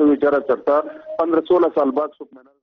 तो बेचारा चलता 15-16 साल बाद सुख में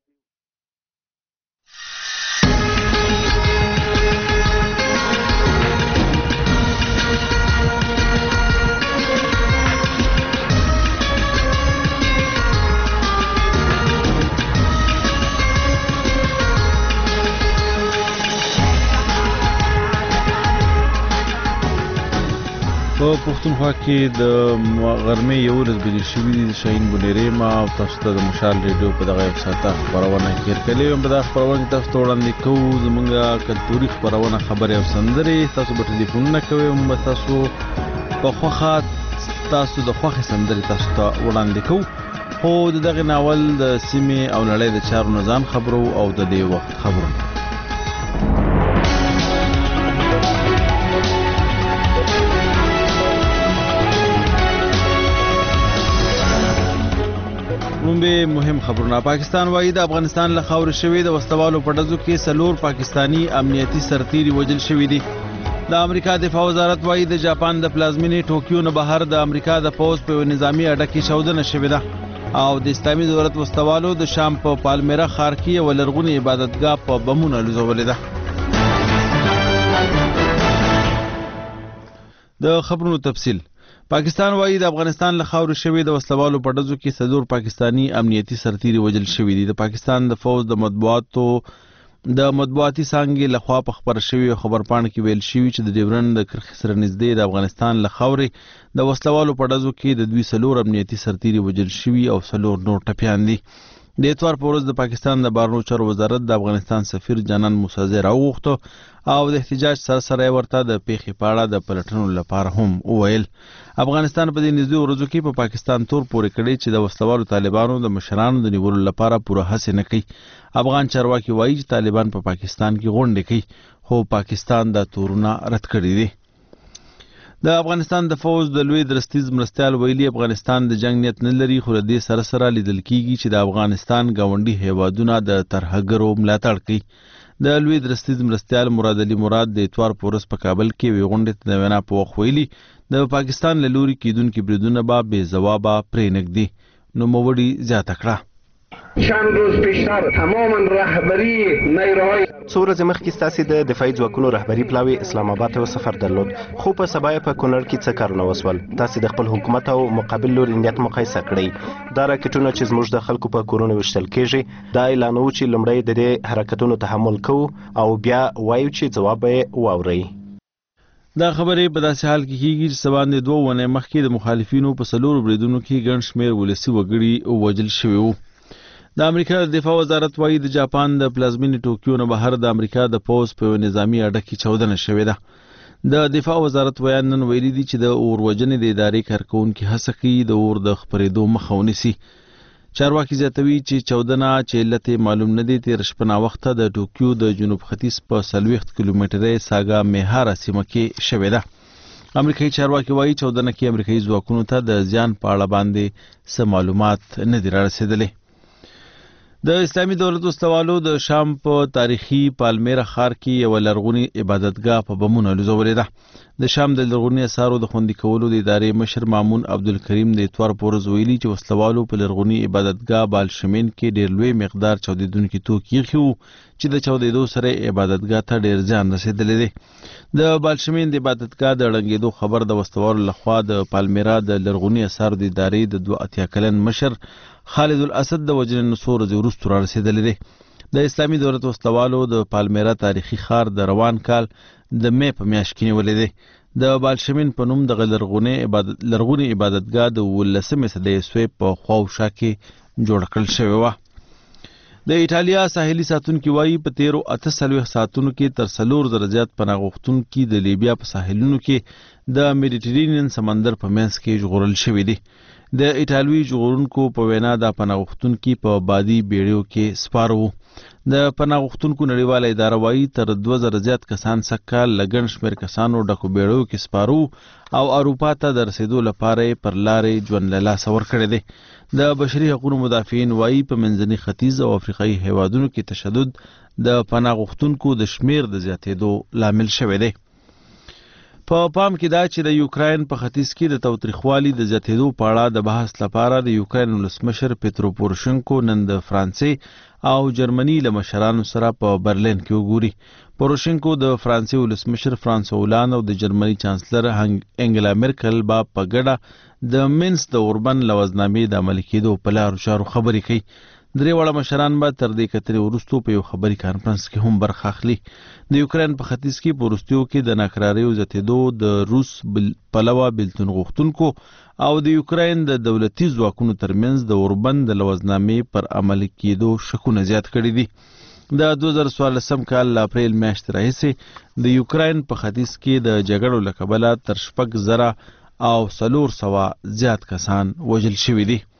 په پښتونخوا کې د غرمې 11 بجې شوې دي. شاهین بونیری ما او تاسو ته د مشال ریډیو په دغه ساعته خبرونه کړې په دغه خبرونه تاسو ته وړاندې کوو. زمونږ کلتوري خبرونه خبرې او سندرې تاسو به ټلیفونونه کوئ او تاسو په خوښه تاسو د خوښې سندرې تاسو ته وړاندې کوو. خو دغه ناول د سیمې او نړۍ د چارو نظام خبرو او د دې وخت خبرونه به مهم خبرونه. پاکستان وايي د افغانستان له خاورې شوی د وسلوالو په ډزو کې 4 پاکستانی امنیتي سرتیري وژل شوي دي. د امریکا دفاع وزارت وايي د جاپان د پلازمینې ټوکیو نه بهر د امریکا د پوز په نظامی اډه کې چاودنه شوې ده او د اسلامي دولت وسلوالو د شام په پالمیرا ښار کې یو لرغونی عبادتګاه په بمونو لوزولې ده. د خبرونو تفصیل. پاکستان وايي د افغانستان له خاورې شوی د وسلوالو په ډزو کې 4 پاکستانی امنیتي سرتیري وژل شوي دي. د پاکستان د فوج د مطبوعاتي څانګې لخوا په خبر شوی خبرپاڼه کې ویل شوی چې د ډیورنډ د کرښې سره نږدې د افغانستان له خاورې د وسلوالو په ډزو کې د 4 امنیتي سرتیري وژل شوي او 4 نور ټپیان دي. د اتوار په ورځ د پاکستان د بهرنیو چارو وزارت د افغانستان سفیر جانان موسیزی راوغوښته او د احتجاج سره ورته د پیښې په اړه د پلټنو لپاره هم وویل. افغانستان په دې نږدې ورځو کې په پاکستان تور پورې کړی چې د وسلوالو طالبانو د مشرانو د نیولو لپاره پوره هڅې نه کوي. افغان چارواکي وایي چې طالبان په پاکستان کې غونډې کوي خو پاکستان دا تورونه رد کړي دي. د افغانستان د فوج د لوی درستیز مرستیال ویلي افغانستان د جنگ نیت نه لري خو د دې سره لیدل کیږي چې د افغانستان گاونډي هیوادونه د ترهګرو ملاتړ کوي. د لوی درستیز مرستیال مراد علي مراد د اتوار په ورځ په کابل کې وی غونډې ته د وینا په وخت ویلي د پاکستان له لوري کیدونکي بریدونه به بې ځوابه پرې نږدي. نوموړي زیاته کړه چند روز پیشتر تماما رهبری نیروهای څو ورځې مخکې ستاسې د دفاعي ځواکونو رهبري پلاوي اسلام آباد ته سفر درلود خو په سبا یې په کونړ کې څه کارونه وسول. تاسې د خپل حکومت او مقابل لوري نیت مقایسه کړئ. دا راکټونه چې زموږ د خلکو په کورونو ویشتل کېږي دا اعلانوو چې لومړی د دې حرکتونو تحمل کوو او بیا وایو چې ځواب به یې واورئ. دا خبرې په داسې حال کې کېږي چې سبا 2 ونې مخکې د مخالفینو په 4 بریدونو کې ګڼ شمېر ولسي وګړي وژل شوي وو. د امریکا د دفاع وزارت وايي د جاپان د پلازمینې ټوکیو نه بهر د امریکا د پوز په نظامی اډه کې چاودنه شوې ده. د دفاع وزارت ویان نن ویلي دي چې د اور وژنې د ادارې کارکونکي هڅه کوي د اور د خپرېدو مخه ونیسي. چارواکي زیاتوي چې چاودنه چې علت معلوم نه دی تېره شپه ناوخته د ټوکیو د جنوب ختیځ په 40 کیلومترۍ ساګا میهاره سیمه کې شوې ده. امریکایي چارواکي وایي چاودنه کې امریکایي ځواکونو ته د زیان په اړه باندې څه معلومات نه دي رارسېدلي. د اسلامي دولت وسلوالو د شام په تاریخي پالمیرا ښار کې یو لرغونی عبادتګاه په بمونو لوزولې ده. د شام د لرغوني اثارو د خوندي کولو د ادارې مشر مامون عبدالکریم د اتوار په ورځ ویلي چې وسلوالو په لرغوني عبادتګاه بالشمین کې ډېر لوی مقدار چاودېدونکي توکي ایښي وو چې د چاودېدو سره عبادتګاه ته ډېر زیان رسېدلی دی. د بالشمین د عبادتګاه د ړنګېدو خبر د وسلوالو لخوا د پالمیرا د لرغوني اثارو د ادارې د 82 کلن مشر خالد الاسد د وژنې نه څو ورځې وروسته رارسېدلی دی. د اسلامي دولت وسلوالو د پالمیرا تاریخي ښار د روان کال د مې په میاشت کې نیولی دی. د بالشمین په نوم دغه لرغونی عبادتګاه د 19مې صدۍ عیسوي په خواوشا کې جوړه کړل شوې وه. د ایټالیا ساحلي ساتونکي وایي په 48 ساعتونو کې تر 4,000 زیات پناه غوښتونکي د لیبیا په ساحلونو کې د میډیټرینین سمندر په منځ کې ژغورل شوي دي. د ایټالوي ژغورونکو په وینا دا پناه غوښتونکي په بادي بیړیو کې سپاره وو. د پناه غوښتونکو نړیواله اداره وایي تر 2000 زیات کسان سږکال له ګڼ شمېر کسانو ډکو بیړیو کې سپاره او اروپا ته د رسېدو لپاره یې پر لارې ژوند له لاسه ورکړی دی. د بشري حقوقو مدافعین وایي په منځني ختیځ او افریقایي هیوادونو کې تشدد د پناه غوښتونکو د شمېر د زیاتېدو لامل شوی دی. په پام کې دا چې د یوکراین په ختیځ کې د تاوتریخوالي د زیاتېدو په اړه د بحث لپاره د یوکراین ولسمشر پیترو پوروشنکو نن د فرانسې او جرمني له مشرانو سره په برلین کې وګوري. پوروشنکو د فرانسې ولسمشر فرانسوا هولانډ او د جرمني چانسلر انګلا میرکل با په ګډه د مینس د اوربن لوزنامې د عملي کېدو په لارو چارو خبرې کوي. درې واړه مشران به تر دې کترې وروستو په یو خبري کانفرنس کې هم برخه اخلي. د یوکراین په ختیځ کې په وروستیو کې د ناکراریو زیاتېدو د روس پلوه بېلتون غوښتونکو او د یوکراین د دولتي ځواکونو ترمنځ د اوربن د لوزنامې پر عملي کېدو شکونه زیات کړي دي. د 2014 کال له اپریل میاشتې راهیسې د یوکراین په ختیځ کې د جګړو له کبله تر 6,000 او 400 زیات کسان وژل شوي دي.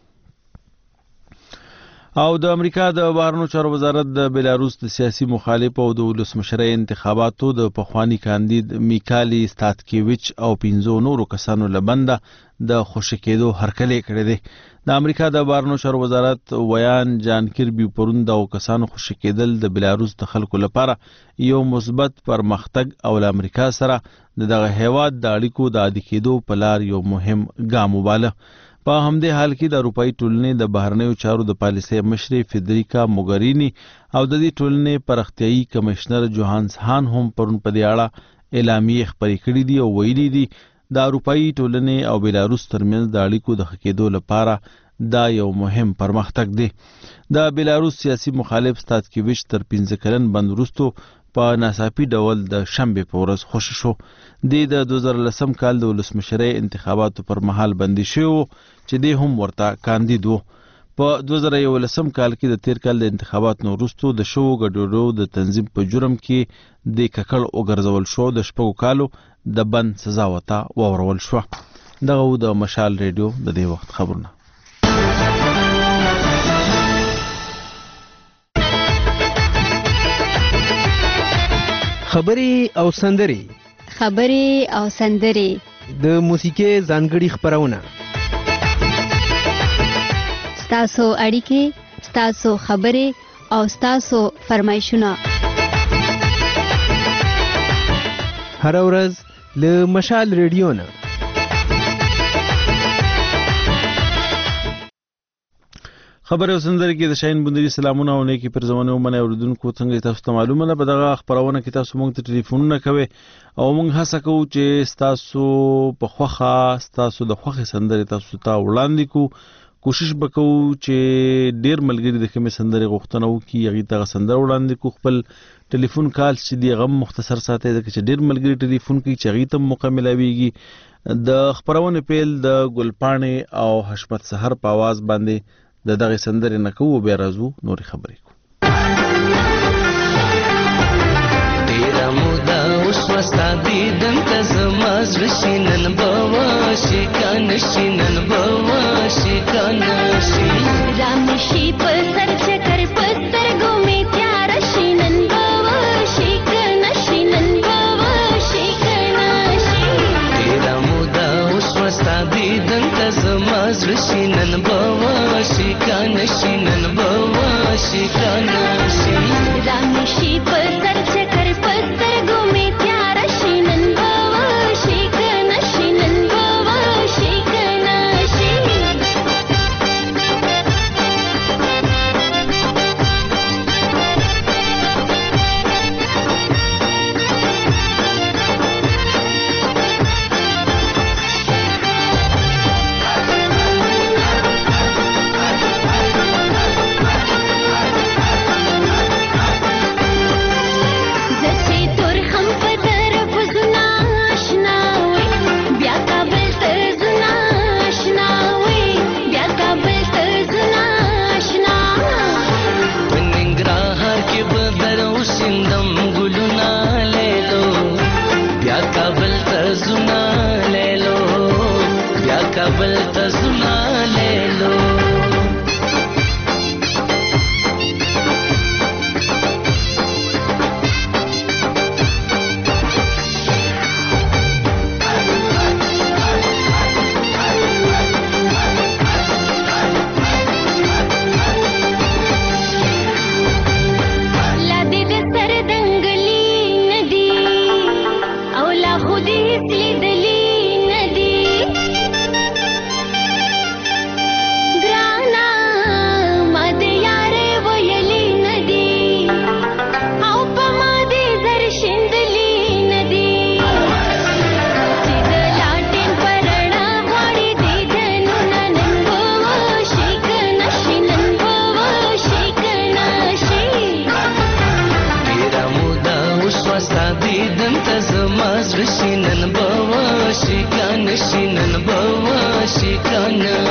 او د امریکا د بهرنیو چارو وزارت د بیلاروس د سیاسي مخالف او د ولسمشرۍ انتخاباتو د پخوانی کاندید میکالي ستاتکیویچ او 15 نورو کسانو لبنده د خوشی کېدو هرکلې کړې دي. د امریکا د بهرنیو چارو وزارت ویان جان کیربي پرون د کسانو خوشی کېدل د بیلاروس د خلکو لپاره یو مثبت پرمختګ او د امریکا سره دغه هیواد د اړیکو د عادي کېدو په لار یو مهم ګام وباله. په همدې حال کې د اروپایي ټولنې د بهرنیو چارو د پالیسۍ مشرې فیدریکا موګرینی او د دې ټولنې پراختیایي کمشنر جوهانس هان هم پرون په دې اړه اعلامیې خپرې کړې دي او ویلي دي د اروپایي ټولنې او بیلاروس ترمنځ د اړیکو د ښه کېدو لپاره دا یو مهم پرمختګ دی. د بیلاروس سیاسي مخالف ستاتکیویچ تر 15 کلن بند وروستو په ناڅاپي ډول د شنبې په ورځ خوشی شو. د 2010 کال د ولسمشرۍ انتخاباتو پر مهال بندي شوی چې دی هم ورته کاندید و. په 2011 کال کې د تیر کال د انتخاباتو وروسته د شوو ګډوډو د تنظیم په جرم کې د ککړ وګرځول شو. د 6 کالو د بند سزا ورته واورول شو. دغه د مشال ریډیو د دې وخت خبرونه. خبرې او سندرې د موسیقي ځانګړي خبرونه، ستاسو اړیکې، ستاسو خبرې او ستاسو فرمایشونه هر ورځ له مشال ریډیو نه. خبر او سندره کې د شاهین بندري سلامونه او نیکی پر زمانه ومنه اوریدونکو څنګه تاسو ته معلومه ده. په دغه خبرونه کې تاسو موږ ته ټلیفونونه کوي او موږ هڅه کوو چې تاسو په خوخه تاسو د خوخه سندره تاسو ته وړاندې کو. کوشش وکړو چې ډیر ملګری د کومې سندره غوښتنه وکړي هغه ته سندره وړاندې کو. خپل ټلیفون کال چې دی غم مختصر ساتي ځکه چې ډیر ملګری ټلیفون کوي چې هغه ته موقع ملاويږي. د خبرونه پیل د ګلپانې او حشمت سحر په आवाज باندې د دغه سندرې نه کوو بیا راځو نورې خبرې کوو. ډېره موده وشوه ستا دیدن ته زما زړه شي نن به وشي که نه شي نن به وشي که نه شي رامې شي په سر چکر په سترګو مې تیاره شي نن به وشي که نه شي نن به وشي که نه شي ډېره موده وشوه ستا دیدن ته زما زړه شي نن به وشي که نه شي نن به وشي که نه شي رامې شي په سر چکر په سترګو مې تیاره شي نن به وشي که نه شي نن به وشي که نه شي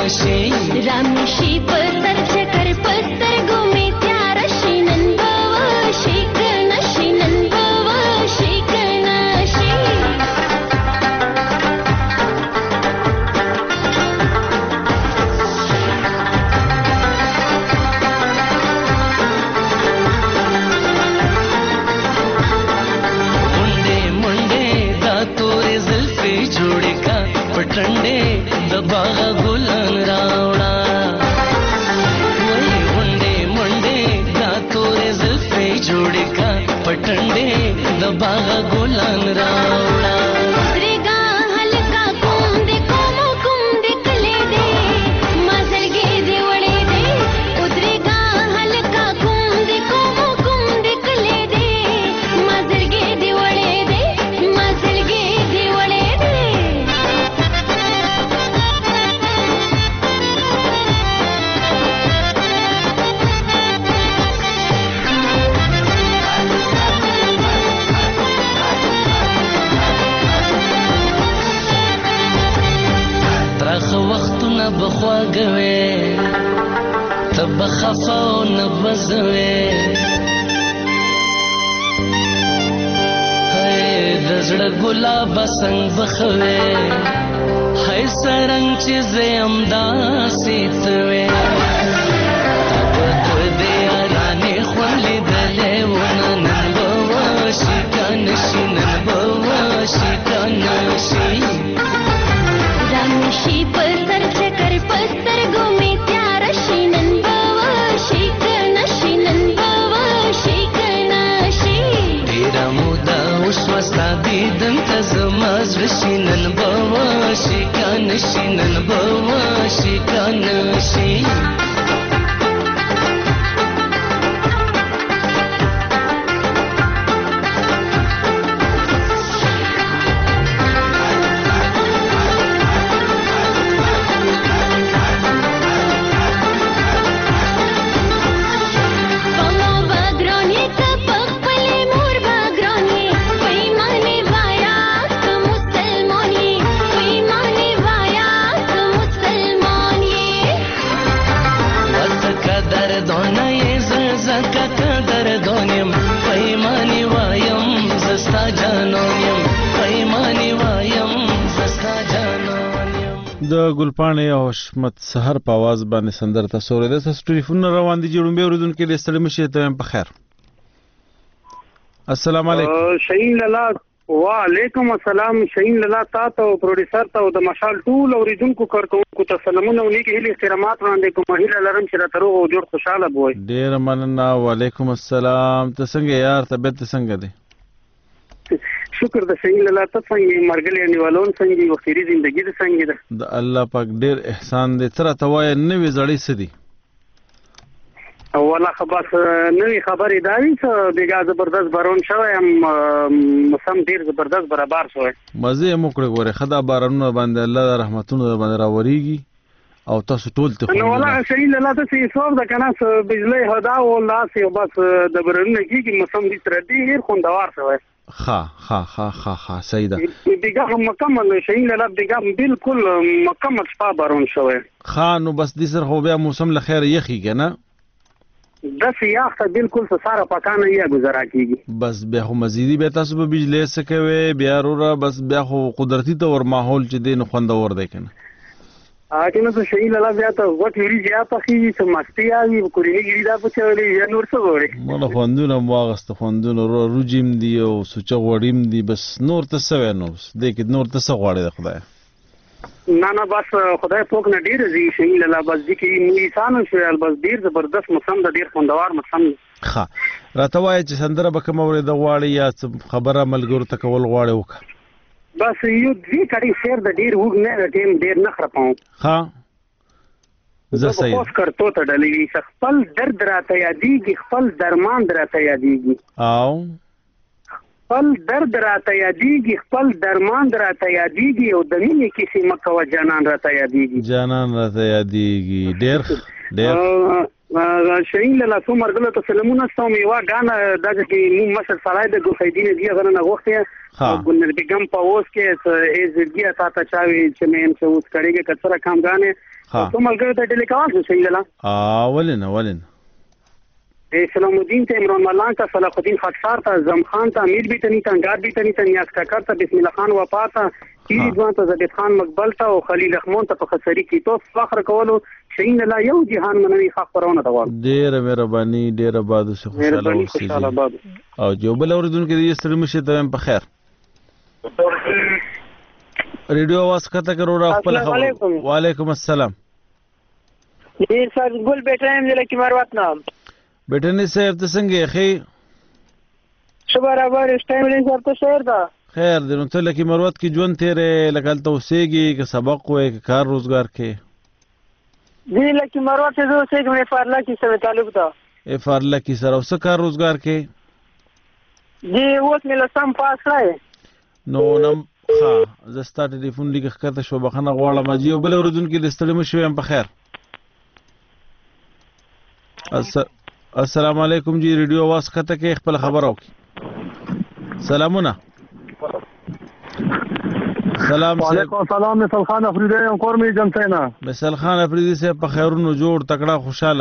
شي رامشي په سر چکر په سترګو مې تیاره شي نن به وشي که نه شي نن به وشي که نه شي پټنډې د باغ ګلان راوړه وای غونډې منډې دا تورې زلفې جوړې کا پټنډې د باغ ګلان راوړه درګا هلکا کوم دې کلې دې مازرګې دې وړې دې درګا هلکا کوم دې کلې دې مازرګې دې وړې دې مازرګې دې وړې دې وختونه بخواږوي ته به خفه او نه بزوي د زړه ګلابه څنګ بخوي هی سرنګ چې زه همداسې ته وې تا به دې یارانې خوند لیدلی ونه نن به وشي که نه شي نن به وشي که نه شي رامشي په سر چکر په سترګو مې تیاره شي نن به وشي که نه شي نن به وشي که نه شي ډېره موده وشوه ستا دیدن ته زما زړه شي نن به وشي که نه شي نن به وشي که نه شي د ګلپاڼې او حشمت سحر په आवाज باندې سندره تاسو اورېدل. تاسو ټلیفون روان دي جوړومبه اوریدونکو د ستړي مشه ته په خیر. السلام علیکم. شهین لالا وعلیکم السلام. شهین لالا تاسو او پروډوسر ته د مشال ټول اوریدونکو کارکونکو ته سلامونه او نیک هیلې احترامات وړاندې کوم. هیله لرم چې راته روغ او جوړ خوشاله بوئ. ډیر مننه. وعلیکم السلام. ته څنګه یار؟ طبیعت څنګه دی؟ شکر د شهین لالا ته څنګه مرګلې نیولون څنګه وختي ژوندۍ د څنګه ده د الله پاک ډیر احسان دی. تر ته وای نوې زړې سدي اوله خبر نوې خبرې دا وی چې بیګا زبردست بارون شوی هم موسم ډیر زبردست برابر شوی. مزه مو کړی ګوره خدا بارانونه باندې الله رحمتونه باندې راوريږي او تاسو ټول ته نو ولا شهین لالا ته چې څور د کنه بجلی هدا او الله سي بس د برنه کیږي موسم دې تر ډیر خوندور شوی. ها صحیح ده. دیگه هم مکمل شهین لالا دیگه بالکل مکمل شپه بارون شوی. نو بس دې سره خو بیا موسم له خیر یخی کنه د سیاح ته بالکل ساره پکانه یې گزارا کیږي. بس بیا خو مزيدي به تاسو به بجلی سکوي بیا وروره بس بیا خو قدرتي تور ماحول چې دین خوندور دی کنه. کنه ته شهین لالا بیا ته وټ ویری بیا پخې چې مستی اوی کورینی ګری دا پچولې یا نور څه وره مله خوندونه واغست خوندونه روجیم دی او سوچ غوړیم دی بس نور ته سوي نو دې کې نور ته څه غواړي خدای نه بس خدای پوک نه ډیر زی شهین لالا بس دې کې انسان شو بس ډیر زبردست موسم د ډیر خوندور موسم. ښه راته وای چې سندره به کوم اورې د غواړي یا خبره ملګرو ته کول غواړي وکړه بس یو دوی کړي شعر د ډیر وګ نه ټیم ډیر نه خرپاو. ها زه صحیح اوس کرتو ته ډلې خپل درد راته یادېږي خپل درمان راته یادېږي او خپل درد راته یادېږي خپل درمان راته یادېږي او د مینې کیسې مکوه جانان راته یادېږي ډېر شهین لالا څو مرګله ته سلامونه ستوم یوه ګانه دغه کې مون مشر سړی د ګوفیدین دی غره نه غوښتي ګلنر بیگم په اوس کې ای زړګي تا ته چاوي چې مې هم څه اوس کړيږي کثره کام ګانه ها ته ملګری ته ټلیکال شو صحیح ده ولنه سلام الدین ته عمران ملان ته صلاح الدین خاکسار ته زم خان ته امیر بیتنی ته انگار بیتنی ته نیاز کاکر ته بسم الله خان وفا ته کیری ځوان ته زبید خان مقبل ته او خلیل رحمان ته په خسری کې تو فخر کولو شین لا یو جهان منوي خاص پرونه ته وال ډیر مهرباني ډیر آباد اوسه خوشاله اوسه او جو بل اوریدونکو دې ستړي مشه ته په خیر ریډیو आवाज کته کرو را خپل خبر وعلیکم السلام جی سر ګل بیٹا هم لکه مروت نام بیٹا نه صاحب ته څنګه خې شو برابر اس ټایم لري سر ته شهر دا خیر دې نو ته لکه مروت کې ژوند تیرې لکه ته اوسېږي که سبق وې که کار روزګار کې جی لکه مروت ته زه اوسېږم مې فارلا کې سره تعلق ده فارلا کې سره اوس کار روزګار کې جی اوس مې لسم پاس کړی نو نم ها زه ستا ټلیفون لیک ښکته شو بخښنه غواړم جی او بل اورېدونکي د ستړي مه شوی یم په خیر السلام علیکم جی ریډیو आवाज کته کې خپل خبر او سلامونه سلام وعلیکم السلام مثال خان افریدی یم کور می جنسینا مثال خان افریدی سے په خیرونو جوړ تکړه خوشاله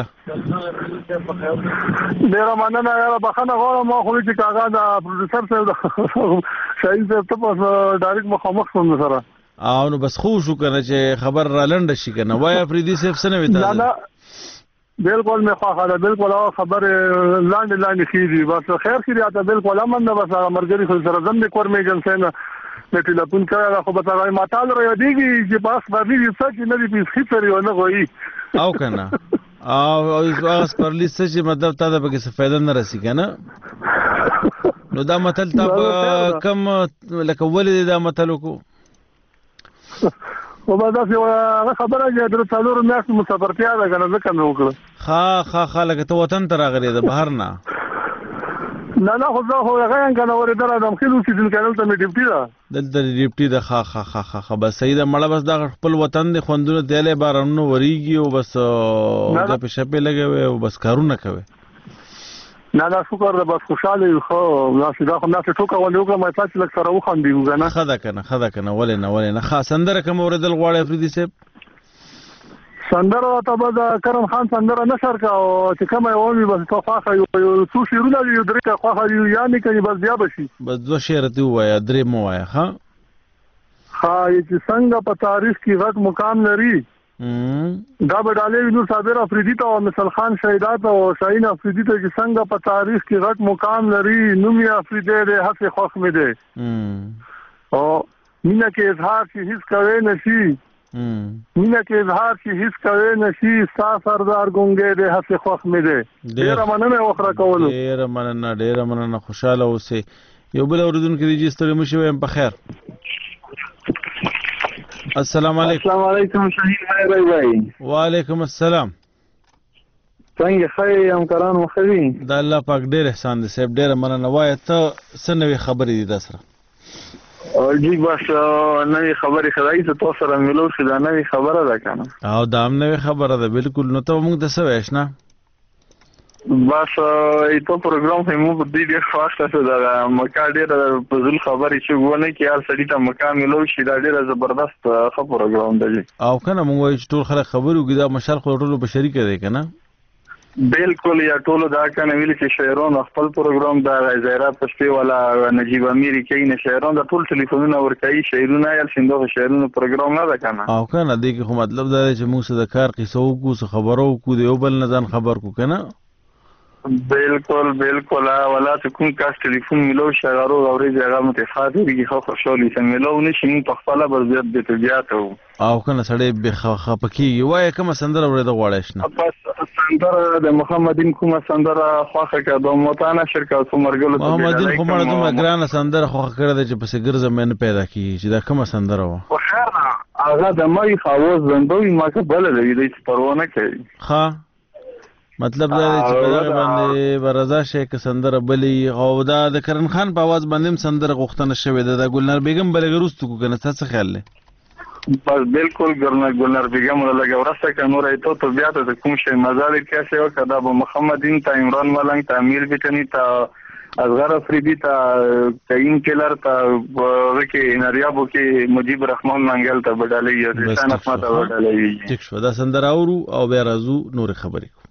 ډیر مننه یاره بخښنه غواړم ما خو چې کاغذ پروډوسر صاحب شاهین صاحب ته په ډایرکټ مخامخ شوم سره او نو بس خو شو کنه چې خبر را لنډ شي کنه وای افریدی صاحب څه نه ویتا بالکل مې خواخه ده بالکل او خبر لاندې کیږي بس خیر کړی اته بالکل امن ده بس مرګري خو سره زم کور می جنسینا د ټلیفون کړه خو به تاسو ما تعال را یادېږي چې باس باندې څه چې نه دي پیس خېټري او نه غوي او کنه او اوس پر لیست چې مطلب تا د پکې څه فائدہ نه رسی کنه نو دا متل تا کم لکه ولې دا متل کو او با دا څه خبره چې در څلور میاشتې مسافرتیا ده کنه ځکه مې وکړه ها لکه ته وطن ته راغلی د بهر نه نه خو زه خو هغه کنه ورې در ادم خلو چې دل کنه ته مې ډیپټي ده دلته ډیپټي ده ها بس صحیح ده مړه بس دا خپل وطن دی خوندونه دیاله بارانو وریږي او بس د په شپه لګوي او بس کارونه کوي نه شکر ده بس خوشاله خو ناس دا خو ناس ټوکا ولې وکړه مې تاسو لک سره وخاندي وګنه خدا کنه ولې نه خاصندره کوم اوریدل غواړي افریدي صاحب سندره ته به کرم خان سندره نشر کا او چې کومه وونی بس توفاخه یو څو شیرونه یو درې کا خواخه یعنی کني بس بیا بشي بس دو شعر دی وایا درې مو وایا ها چې څنګه په تاریخ کې غټ مقام لري دا به ډالې نور صابر افریدی ته او مثال خان شهیدات او شاهین افریدی ته چې څنګه په تاریخ کې غټ مقام لري نوم یې افریدی دی هڅه خوښ مې دی او مینا کې اظهار چې هیڅ کوي نشي مینا کې اظهار چې هیڅ کوي نشي ستا سردار ګونګې دی هڅه خوښ مې دی ډېره مننه وخره کولو ډېره مننه خوشاله اوسې یو بل اورېدونکي دی چې ستړي مه شوی یم په خیر السلام علیکم شاهین بھائی وعلیکم السلام څنګه خیر همکاران مو خوي د الله پاک ډېر احسان دی صاحب ډېره مننه وایه ته څه نوې خبرې دي دا سره جی بس نوې خبرې خدای ته تاسو سره ملو شو دا نوې خبره ده کنه او دا هم نوې خبره ده بالکل نو ته موږ ته څه وایې اشنا بس ایتو پروګرام هم مو د دې خاصه څه ده مکا ډېر په ځل خبرې چې ونه کې هر سړی ته مکا ملو شي دا ډېر زبردست ښه پروګرام دی او کنه موږ وایو چې ټول خلک خبرو کې دا مشال خو ټولو په شریکه دی کنه بالکل یا ټولو دا کنه ویل چې شاعرانو خپل پروګرام دا زیرا پښتي ولا نجیب امیر کې نه شاعرانو د ټول ټلیفونونه ورکړي شاعرونه یا څنګه شاعرانو پروګرام نه ده کنه او کنه دې کې خو مطلب دا چې موږ د کار قصو کو خبرو کو دی بل نه ځان خبر کو کنه بالکل ولا ته کوم کاس ټلیفون ملو شغارو اوري ځای متفاعل دي خو خوشالي سم ملو نشي په خپل برزيت د طبيعت او کنه سړی به خپکیږي وای کوم سندره ورته غواړې شنه بس سندره د محمدین کومه سندره خوخه کړه د موتانه شرکت عمرګلو محمدین کومه دومره ګرانه سندره خوخه کړه چې پس ګرځم نه پیدا کیږي چې دا کومه سندره و خو خیر هغه د مې خواوز زندوی ما قبل دی د پرونه کوي ها مطلب دا چې په دغه باندې ورزا شیخ سندره بلی او دا د کرن خان په आवाज باندې سندره غوښتنه شوې ده د ګلنار بیگم بلګروستو کو کنه تاسو خیال لې بس بالکل ګلنار بیگم لګا ورسته ک نور ایتو ته بیا ته کوم شی مزال کیسه وکړه د محمدین ته عمران ملنګ ته امیر بیتنی ته اصغر افریدی ته تعین کلر ته وکي نریابو کې مجيب رحمان منګل ته بدلې یو شان احمد ته بدلې. ټیک شو دا سندره اورو او بیا راځو نور خبرې کوو.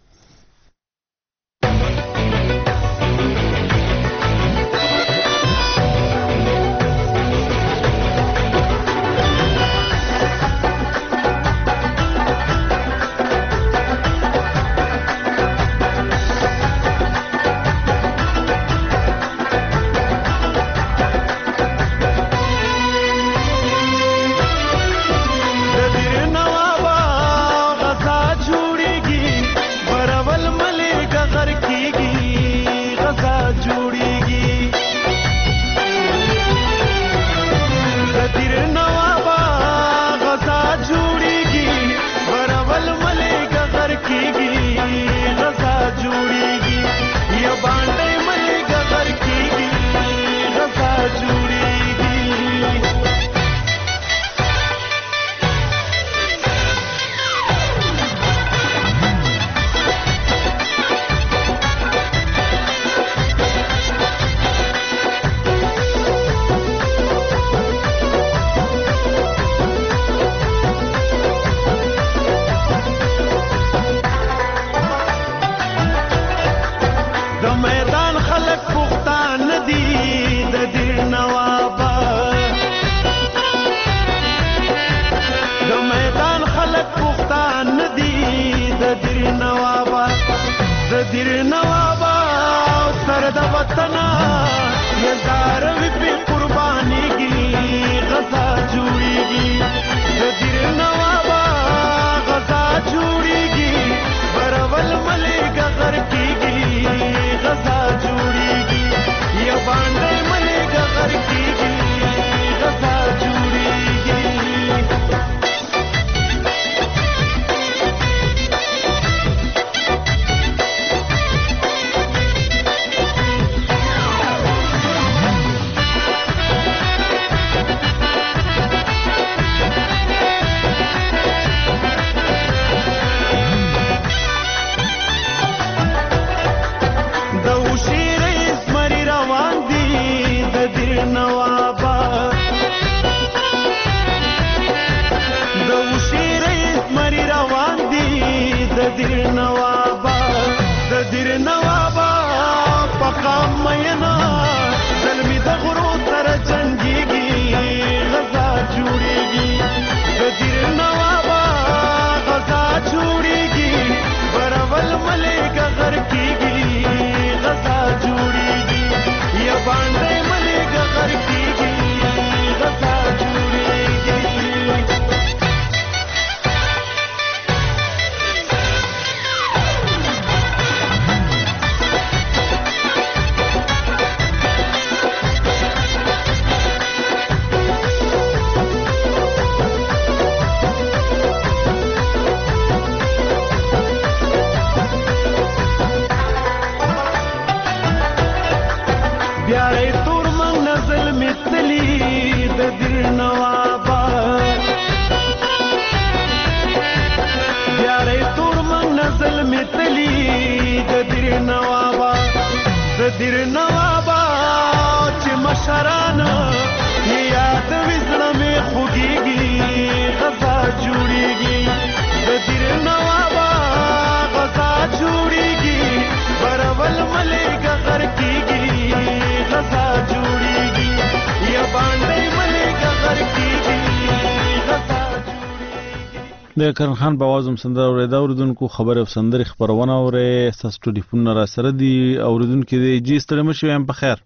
د کرن خان بوازم سندره اوریدا اوریدونکو خبر او سندره خبرونه اوره تاسو ټلیفون را سره دی اوریدونکو دی جی ستړم شوم په خیر.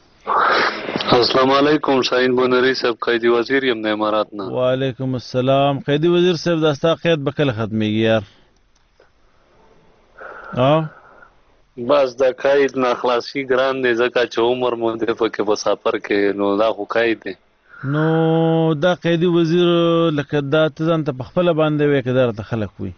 السلام علیکم شاهین بونری صاحب قیدی وزیر یم د امارات نه. وعلیکم السلام قیدی وزیر صاحب داستا قید بکله ختميږي یار. بس دا قید نه خلاصي ګران دی ځکه چې عمر مو د پکې په سفر کې نو دا خو قید دی. نو دا قیدی وزیر لکه دا ته ځان ته په خپل باندې وې کدار ته خلک وي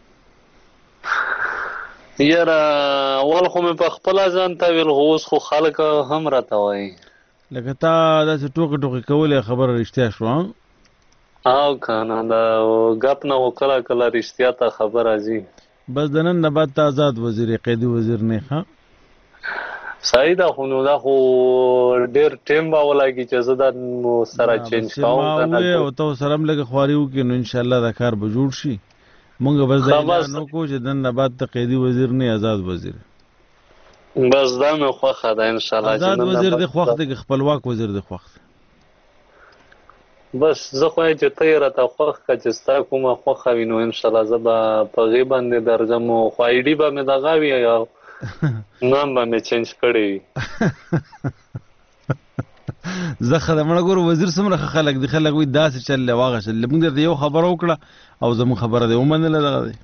یار اول خو مې په خپل ځان ته ویل اوس خو خلک هم راته وایي لکه تا دا ټوکې ټوکې کولې خبره رښتیا شو او کنه دا غپ نه وکړه کله رښتیا ته خبر راځي بس د نن نه بعد ته آزاد وزیر قیدی وزیر نه ښه صحیح ده خو نو دا خو ډېر ټیم به ولګي چې زه دا سره چینج کوم او ته سره هم لږه خواري وکړي نو انشاءالله دا کار به جوړ شي مونږ بس دا اعلان وکړو چې نن نه بعد ته قیدي وزیر نه آزاد وزیر بس دا مې خوښه ده انشاءالله آزاد وزیر د خوښ دی خپلواک وزیر د خوښ بس زه خو چې ته یې راته خوښ که چې ستا کومه خوښه وي نو انشاءالله زه به په هغې باندې درځم خو آی ډي به مې دغه وي او نام به مې چینج کړی وي زه خدمه ګورو وزیر څومره ښه خلک دي خلک وایي داسې چل دی واغه چل دی موږ درته یو خبره وکړه او زموږ خبره دی ومنله دغه دی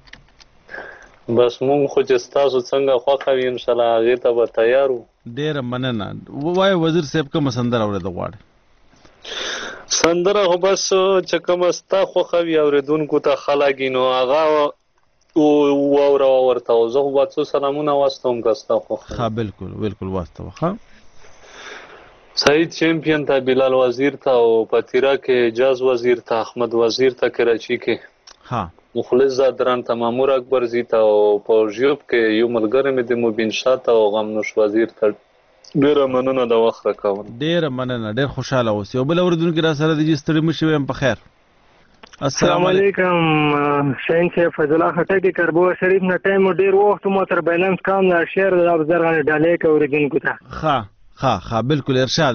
بس مونږ خو چې ستاسو څنګه خوښه وي انشاءالله هغې ته به تیار وو ډېره مننه ووایه وزیر صاحب کومه سندره اورېده غواړې سندره خو بس چې کومه ستا خوښه وي اورېدونکو ته ښه لګي نو هغه واوره ورته او زه خو به څو سلامونه واستوم که ستا خوښه ښه بلکل بلکل واستوه ښه سعید چیمپئن ته بلال وزیر ته او په تیره کې اجاز وزیر ته احمد وزیر ته کراچي کې ها مخلص زادران ته مامور اکبر زی ته او په ژوب کې یو ملګری مې د مبین شاه ته او غمنوش وزیر ته ډېره مننه د وخت راکول ډېره مننه ډېر خوشحاله اوسې او بل اورېدونکي را سره دي ستړي مه شوي په خیر السلام علیکم شاهین صاحب فضل الله خټک کربو شریف نه ټایم ډېر وخت مو تر بیلانس کام نه شیر د ابزر غنې ډالې کې اورېدونکو ته ها بالکل ارشاد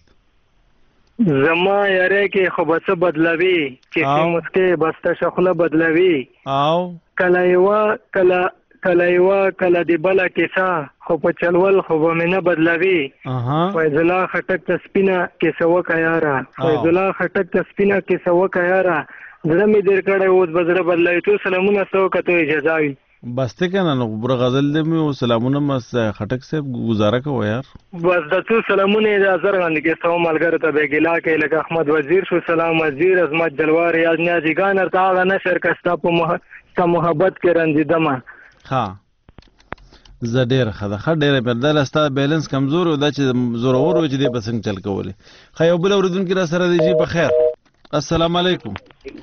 زما یاره کې خو بس بدلوي چې مسکه بسته شخله بدلوي او کله دی بلا کیسه خو په چلول خو به مې نه بدلوي فیض الله خټک ته سپینه کیسه وکه یاره فیض الله خټک ته سپینه کیسه وکه یاره زړه مې دیر کړی اوس به زړه بدلوي تو سلامونه څه وکه تو اجازه وي بس ته کنه نو بره غزل دې مې سلامونه مس خټک صاحب گزاره کوو یار بس د څو سلامونه د اثر باندې کې سو ملګری ته بګلا کې لکه احمد وزیر شو سلام وزیر عظمت جلوار یاد نیازی ګان ارتا غ نشر کستا په محبت کې رنجیدمه ها زه ډېر ښه ډېره بدل ستا بیلنس کمزور او دا چې زور اور چې دې بسنګ چل کولې خو یو بل اوریدونکي را سره دی جی په خیر السلام علیکم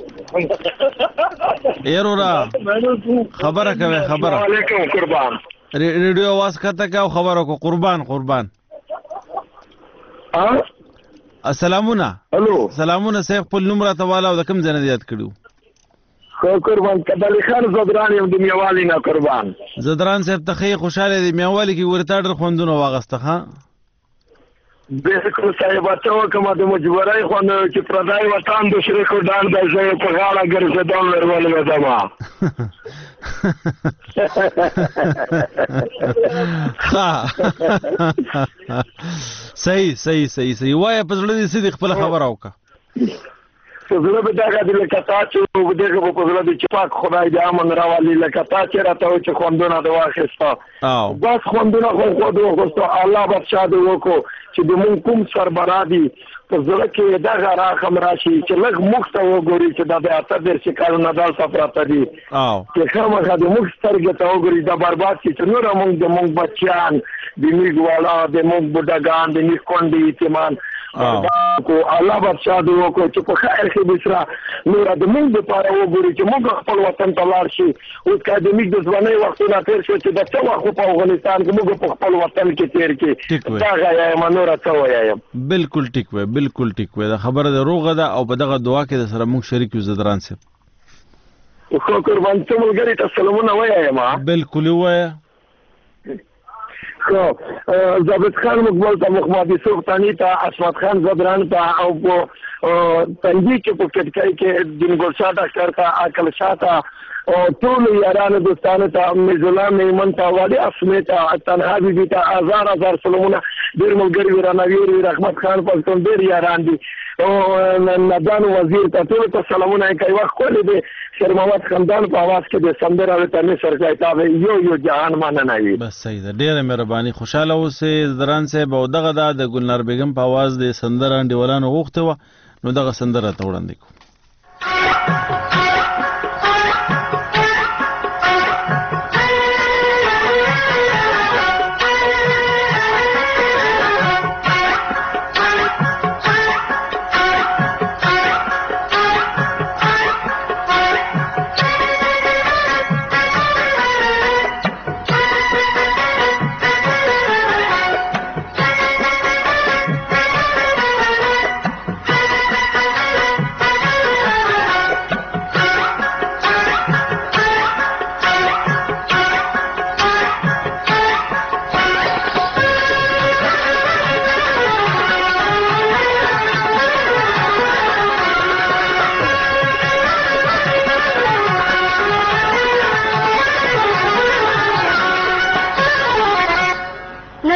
ایرورا خبره کوي خبره علیکم قربان ریډیو आवाज کته کا خبره کو قربان السلامونه الو سلامونه سیف په نمبر ته والا د کم ځنه یاد کړو قربان کبل خان زدران یم د میوالي نه قربان زدران صاحب ته خې خوشاله دی میوالي کې ورته ډر خوندونه واغسته ها بالکل صاحب ته کومه د مجبورای خو نه چې پردای وطن د شریکو ډان د ځای په غاړه ګرځیدل ورول ودما صحیح وای په ځل دې سې خپل خبر اوکا زړه به دغه د لکتا چې دغه په زړه د چپاک خدای دې امن راولي لکتا چې راته چې خوندونه د واخیسته بس خوندونه خو دوه الله بادشاہ دې وکړو چې د مونږ کوم سربرادي په زړه کې دغه راخم راشي چې لږ مخته وګوري چې دا د اته د شکارونه دال سفراته دي چې خامخا د مخ سترګې ته وګوري دا برباد چې نور مونږ د مونږ بچیان د میګ والا د مونږ بډاګان د میګ کونډې یتیمان کو الله بادشاہ دې وکړو چې په خیر کې بسرا نور د مونږ لپاره وګوري چې مونږ خپل وطن ته لاړ شي او کله د ځواني وختونه تیر شو چې د څو وخت په افغانستان کې مونږ په خپل وطن کې تیر کې دا غیا منور څه وایم بالکل ټیک وای دا خبره د روغه ده او په دغه دعا کې د سره مونږ شریک یو زدران صاحب خو قربان ته ملګری ته سلامونه وایم بالکل وای ضابط خان مقبل ته محمد یوسف ثانی ته اسمت خان زدران ته او تنګي کې په کټکای کې دینګل شاه ډاکټر ته عقل شاه ته ټول یارانو دوستانو ته مزلا میمن ته وادي اسمه ته تنها بي ته هزار سلامونه ډیر ملګری ورانویر رحمت خان پښتون ډیر یاران دي او ندان وزیر ته ټول ته سلامونه کوي وخت کولې دي شیر محمد خندان په आवाज کې د سندره ته نه سرځای تا یو جهان ماننه وي بس صحیح ده ډیره مهرباني خوشاله اوسې دران صاحب او دغه د ګلنار بیگم په आवाज د سندره انډیولانو غوښته و نو دغه سندره ته وړاندې کو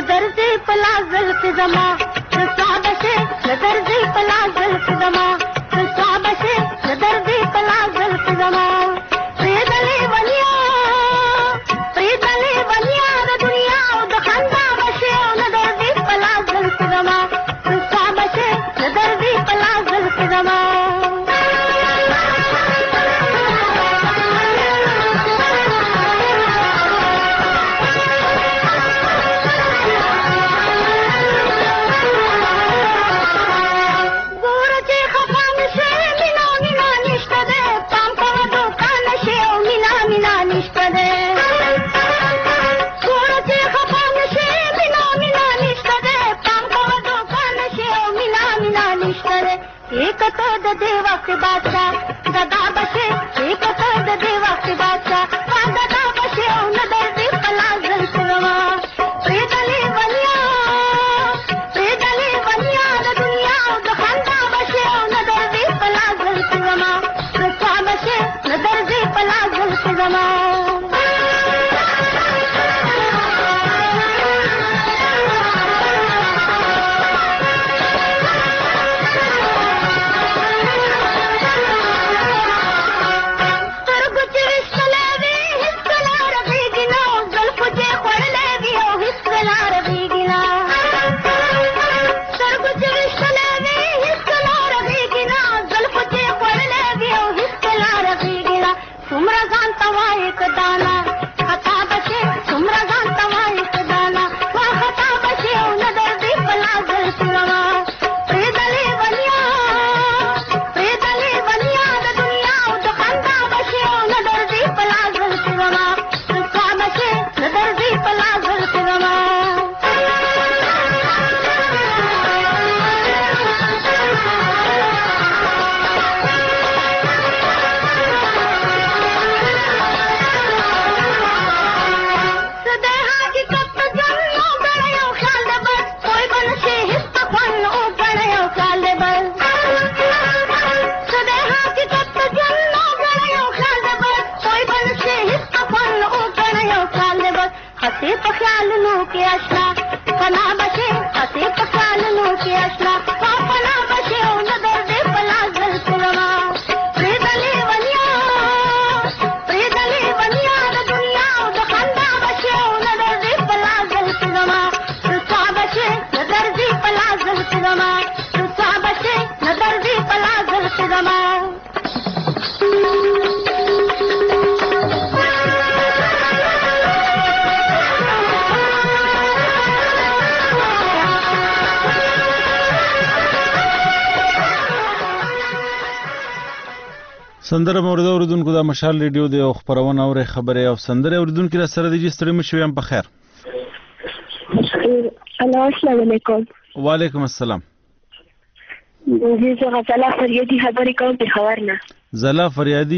درځي پلازل کې زما صعب شي درځي پلازل کې زما صعب شي درځي پلازل کې زما پریدلې ونیا د دنیا او د خندا بشي او درځي پلازل کې زما صعب شي درځي پلازل کې زما देवा के बादशाह दादा बसे एक सद देवा के बादशाह दादा बसे न दर्दी पलाजल सिरमा प्रेदली वनिया द दुनिया द खंदा बसे न दर्दी पलाजल सिरमा रचा बसे न दर्दी पलाजल सिरमा سندره مورد اوریدونکو د مشال ریډیو د خبرونه او خبره او سندره اوریدونکو را سره د جستړي مشوي هم په خیر. السلام علیکم. وعلیکم السلام. زه غزاله فریادي خبرې کوم په خبرنه. زلا فریادي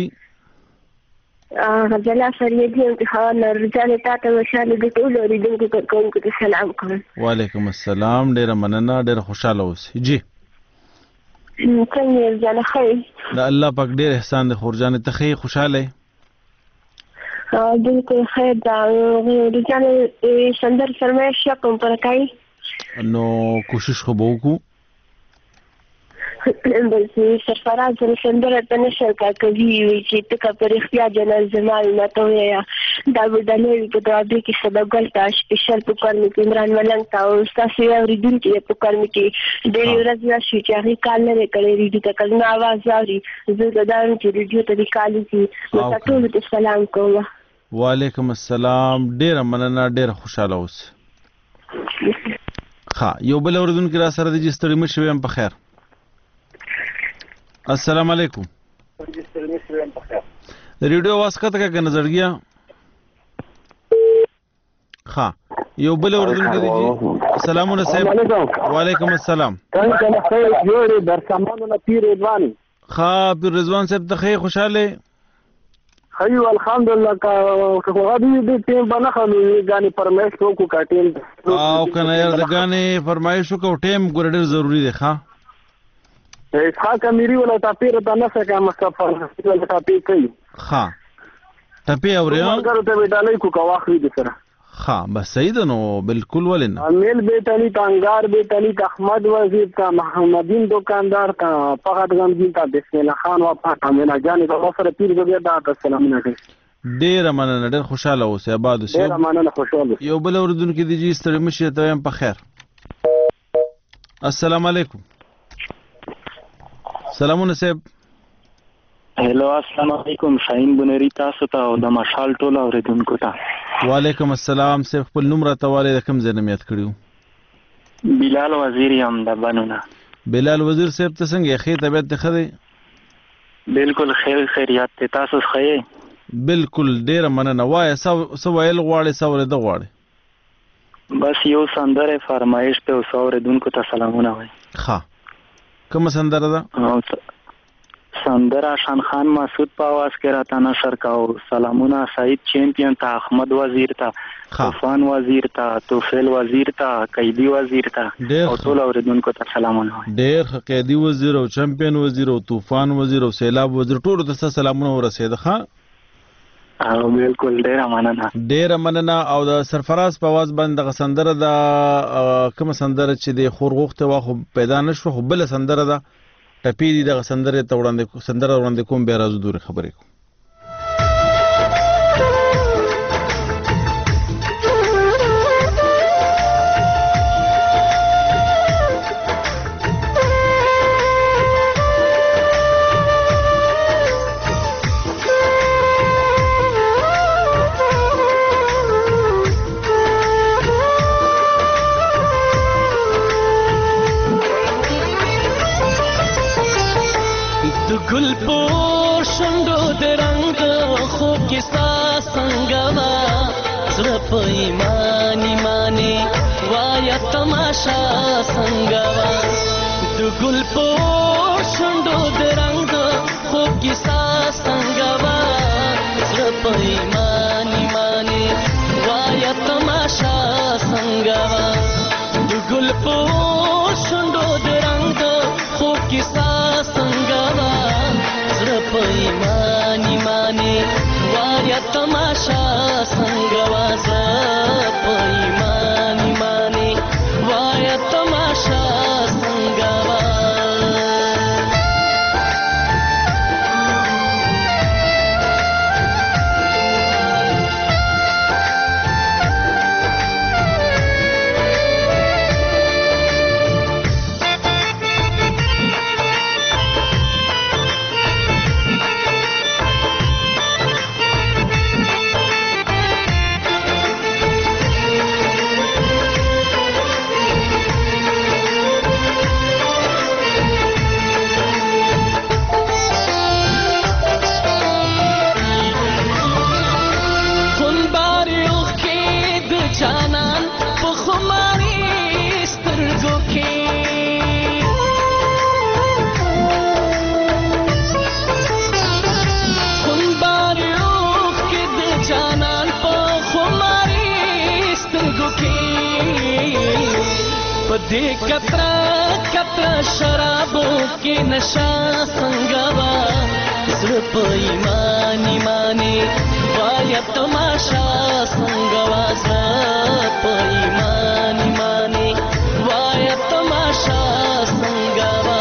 غزاله فریادي په خبرنه رجاله تاسو مشال د ټول اوریدونکو کوم کو سلام کوم. وعلیکم السلام ډیر مننه ډیر خوشاله اوسئ. جی څنګه ځان خیر د الله پاک ډیر احسان د خورجان ته خیر خوشاله بالکل خیر دا رجاله سندر فرمایش کوم پر کای نو کوشش خو به وکړو بس سرفراز سندره ته نشل کا کوي چې تک پر اختیار جنرال زمال ماته یا دا بدلې په دابې کې سبقل تا سپیشل په کارمي کې عمران ملنګ تا او تاسو یې اوریدونکو په کارمي کې ډېر ورځ شي چې هغه کال نه کړی ریډي ته کله आवाज اوري زه دا چې ریډیو ته لیکالي چې تاسو ته سلام کوم. وعلیکم السلام ډېر مننه ډېر خوشاله اوس. ها یو بل اوریدونکو را سره د جستړي مشوي هم په خیر. السلام علیکم. ریډیو आवाज کته کا نظر گیا. ها یو بل اوریدونکو دی. السلام علیکم. وعلیکم السلام. څنګه خیر جوړې در سامانو نه پیر رضوان. ها پیر رضوان صاحب ته خیر خوشاله. خیو الحمدلله کا خو غادي دې ټیم باندې خلو غاني فرمایش کو کا ټیم او کنه یار د غاني فرمایش کو ټیم ګور ډیر ضروری دی. ها اسحاق امیری ولا تاپیر ته نه سکه مصطفی ولا تاپیر کوي. ها تاپیر اوریا مګر ته وډالې کو کا واخلي دي سره. ها بس صحیح ده نو بالکل ولې نه امیل بیتلی تا انگار بیتلی تا احمد وزیر تا محمدین دکاندار تا فقط غمگین تا بسم الله خان و پاتا مینا جانی تا مصر پیر بیا دا سلامونه کوي. ډیره مننه، ډیر خوشاله اوسئ، آباد اوسئ. ډیره مننه، خوشاله. یو بل اوریدونکي دی چې ستړي مشي ته هم په خیر. السلام علیکم. سلامونه صاحب. هلو السلام علیکم، شاهین بنری تاسو ته او د مشال ټول اوریدونکو ته. وعلیکم السلام صاحب، خپل نوم راته والي د کوم ځای نه یاد کړیو؟ بلال وزیر یم د بنونه. بلال وزیر صاحب ته څنګه ښه طبیعت ته ښه دی؟ بالکل خیریت ته، تاسو ښه؟ بالکل ډیره مننه. وایه څه ویل غواړې، څه اورېده غواړې؟ بس یو سندره فرمایش ته اوس اوریدونکو ته سلامونه وایي. ښه، کومه سندره ده؟ سندره شان خان مسعود په आवाज کې راته نشر کاو. سلامونه سعید چیمپیون ته، احمد وزیر ته، طوفان وزیر ته، توفیل وزیر ته، قیدی وزیر ته او ټول اوریدونکو ته سلامونه. ډیر ښه، قیدی وزیر او چیمپیون وزیر او طوفان وزیر او سیلاب وزیر ټول ته سلامونه ورسېده. ښه او بالکل ډیره مننه. ډیره مننه. او د سرفراز په आवाज باندې دغه سندره د کومه سندره چې د خورغوخته واخو پیدا نشو، خو بل سندره ده ټپی دي دغه سندره ته وړاندې کوم، بیا راځو دورې خبرې کوم. گل پوشندو درنگ خوب کسا سنگوا زرپ ایمانی مانی وایا تماشا سنگوا دو گل پوشندو درنگ خوب کسا سنگوا زرپ ایمانی مانی وایا تماشا سنگوا دو گل پوشندو درنگ خوب کسا سنگوا ایمانی مانی وایا تماشا سنگوا زپ ایمانی مانی وایا تماشا سنگوا दे कतरा कतरा शराबों के नशा संगवा सिर्फ ईमानी माने वाया तमाशा संगवा सिर्फ ईमानी माने वाया तमाशा संगवा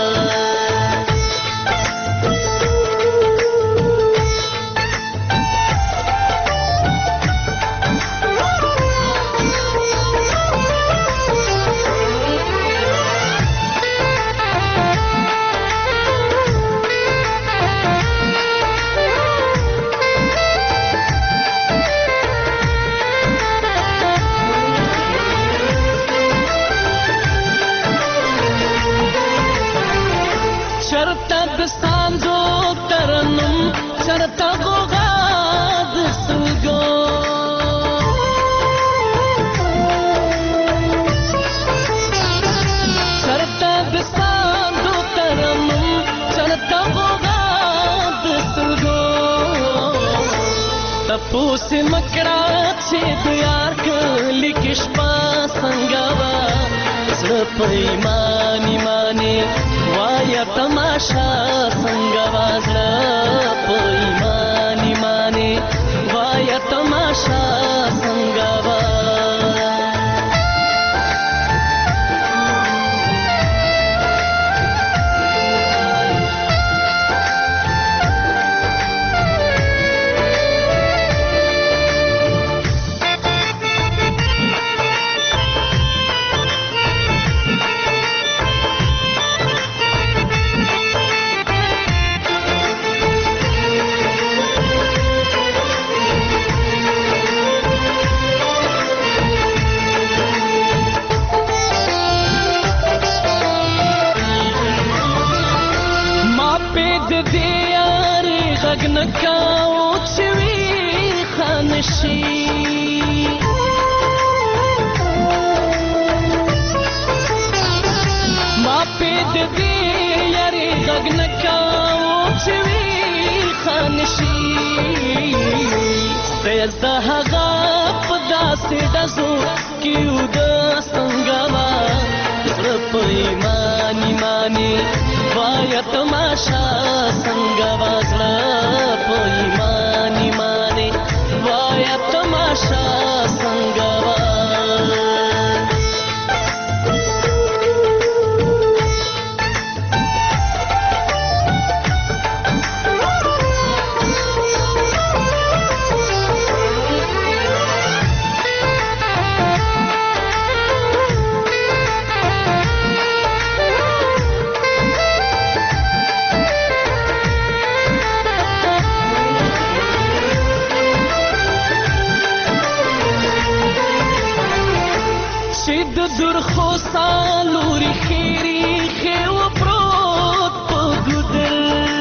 پوس مکڑا چھید یار کلی کشپا سنگوا زرپ ایمانی مانی وایا تماشا سنگوا زرپ ایمانی مانی وایا تماشا سنگوا داسې ډزو کې د څنګه وا زړه په ایمان ایمانې وایه تماشا څنګه وا زړه په ایمان ایمانې وایه تماشا څنګه وا درخو سالوري خيري خيو پروت په ګدل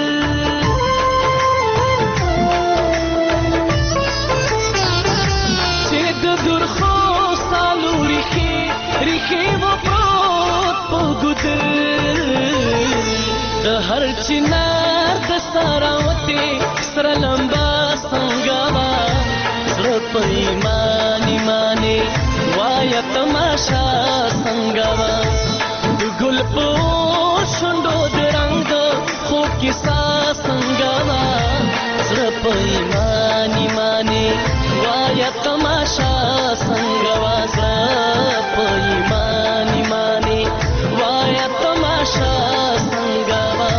چې د درخو سالوري خيري خيو پروت په ګدل د هر چنار د سراوته سره لمبا څنګه وا زړه په ایمان ایمانې وایه تماشا څنګه وا د ګل په شونډو د رنګ خو کیسه څنګه وا زړه په ایمان ایمانې وایه تماشا څنګه وا زړه په ایمان ایمانې وایه تماشا څنګه وا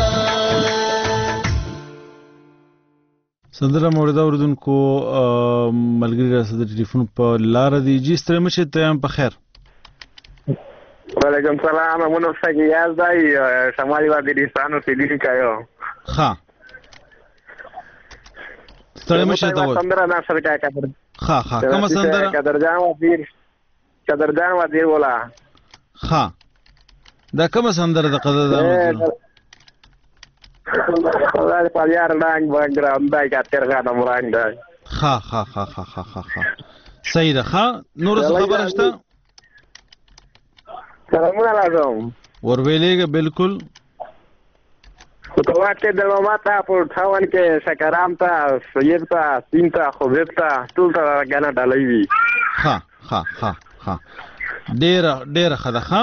سندره موریدا اوریدونکو ملګری را سره ټلیفون په لار دی جی ستړي مشه ته هم په خیر وعلیکم سلام امون استاد یاز دای شمالي وادیستان سیلی کایو ها ستړي مشه ته سندره نه سره کا ها کوم سندره قدردان وزیر ولا ها دا کوم سندره د قدردان وزیر خدای په یار رنگ باګراوند دای کا ترغه مرنګ دای ها صحیح ده ها نور څه خبره شته سلامونه لازم ورویلېګه بالکل تو واته د ماته په ټاون کې شکرام ته سید ته سین ته خوب ته ټول ته غاڼه ډالۍ وی ها ډېر خدای ها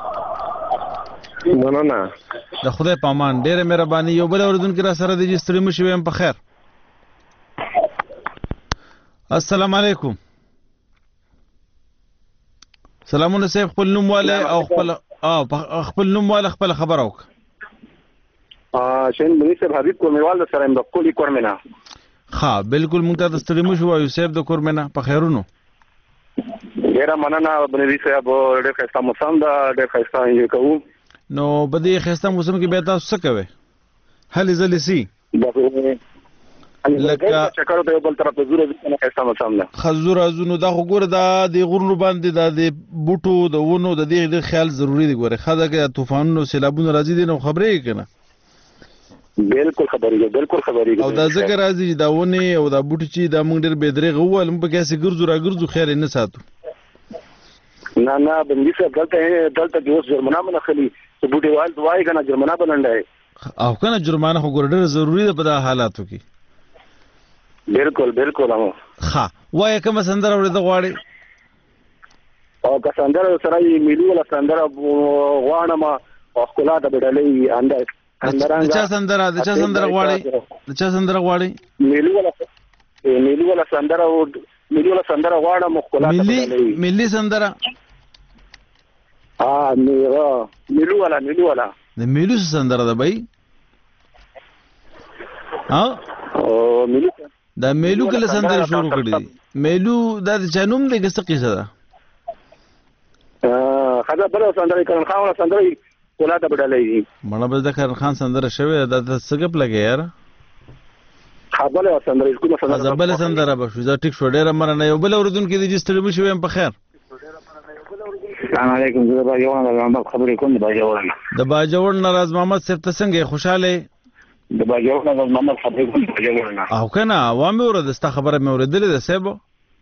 نه د خدای په امان ډېره مهرباني یو بل اوریدونکو را سره د ستړي مشي ويم په خیر السلام علیکم سلامونه سیف خپل نوم والے او خپل نوم والے خپل خبر اوک شین بني صاحب حبیب کومیوال د سره د کولی کورمنا ها بالکل مونږ ته د ستړي مشي وایو سیف د کورمنا په خیرونو ډېر مننه بني صاحب ډېر ښه موسم دا ډېر ښه یو کوم نو بده خسته موسم کې به تاسو څه کوئ هلې ځلې سي لکه چکرو ته بل طرف ته زوره نه خسته موسم نه خزور ازونو دا خو ګوره دا د غرونو باندې دا د بوټو د ونو د دې خیال ضروری دی ګوره خاطر کې طوفانونو سیلابونو راځي دي نو خبرې کنه بالکل خبرې او دا ذکر راځي دا ونه او دا بوټي چې دا مونږ ډېر بيدرې غوول موږ کې سي ګرځو خیر نه ساتو نه بندي صاحب دلته د اوس جرمنه منخلي چې بوټي وال دوای کنه جرمنه بلنډای او کنه جرمانه خو ګورډر ضروری ده په دا حالاتو کې بالکل امو ها وای کوم سندره ورته غواړي او که سندره سره ملي ولا سندره غواړم او خپل د بدلې اندر د چا سندره غواړي ملي ولا سندره غواړم خپل د بدلې ملي سندره ملي ولا د ملي سندره ده بھائی ها او ملي دا میلو کله سندره شروع کړی میلو دا چانوم دی څه قصه ده خدا بل سندره کرن خان سندره کولاته بدلې مړه بل د کرن خان سندره شوی دا څنګه لګي یار خبره سندره کومه سندره بل سندره به شو دا ټیک شو ډیره مرنه یو بل اوردون کې د جستړي مشو هم په خیر السلام علیکم زه به یو نه خبرې کوم د باجوړ ناراض محمد صاحب ته څنګه خوشاله د باجوړ نه محمد خبرې کوم باجوړ نه او کنه عوامي ورته ست خبره مې اوریدلې ده سیبو